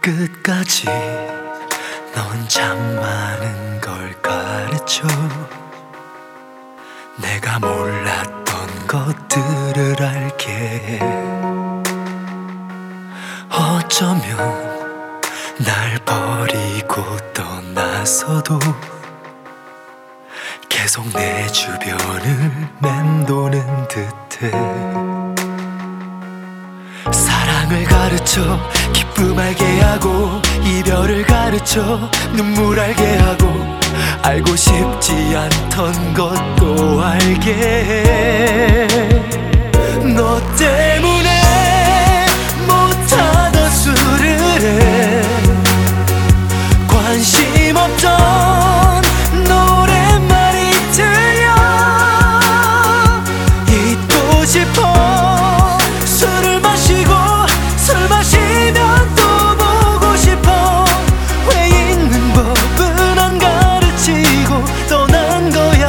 끝까지 넌 참 많은 걸 가르쳐. 내가 몰랐던 것들을 알게 해. 어쩌면 날 버리고 떠나서도 계속 내 주변을 맴도는 듯해. 사랑을 가르쳐 기쁨 알게 하고, 이별을 가르쳐 눈물 알게 하고, 알고 싶지 않던 것도 알게 해. 너 때문에 못하던 술을 해. 관심 없던 노랫말이 들려. 잊고 싶어. 술을 마시고 술 마시면 또 보고 싶어. 왜 있는 법은 안 가르치고 떠난 거야.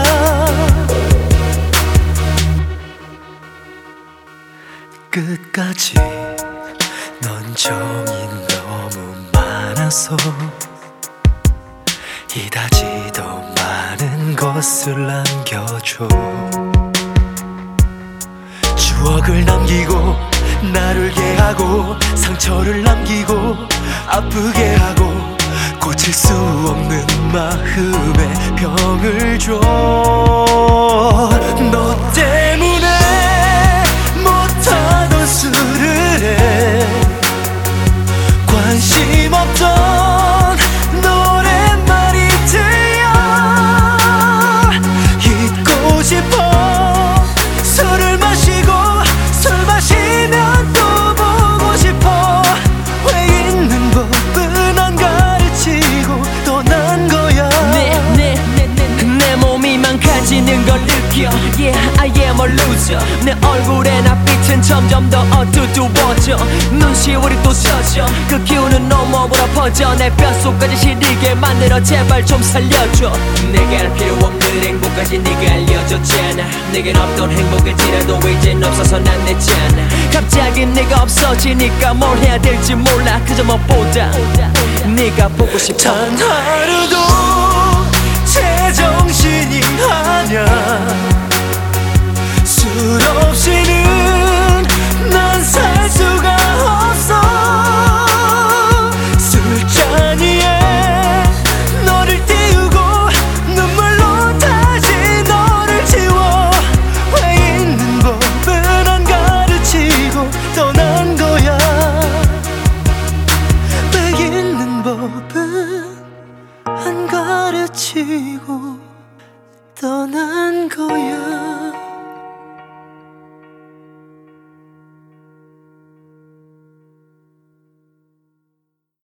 끝까지 넌 정이 너무 많아서 이다지 더 많은 것을 남겨줘. 추억을 남기고 나를 개하고, 상처를 남기고 아프게 하고, 고칠 수 없는 마음에 병을 줘. 너 때문에 못하던 술을 해. 관심 없던 노랫말이 들려. 잊고 싶어. 술을 마시고 술 마시면 또 보고 싶어. 왜 있는 법은 안 가르치고 떠난 거야. 내 몸이 망가지는 걸 느껴. Yeah, I am a loser. 내 얼굴에 낯빛은 점점 더 어두워져. 눈시울이 또 젖어. 그 기운은 온몸으로 퍼져. 내 뼛속까지 시리게 만들어. 제발 좀 살려줘. 내게 알 필요 없는 행복까지 네가 알려줬잖아. 내겐 없던 행복일지라도 이젠 없어서 난 내잖아. 갑자기 네가 없어지니까 뭘 해야 될지 몰라. 그저 무엇보다 네가 보고 싶어. 단 하루도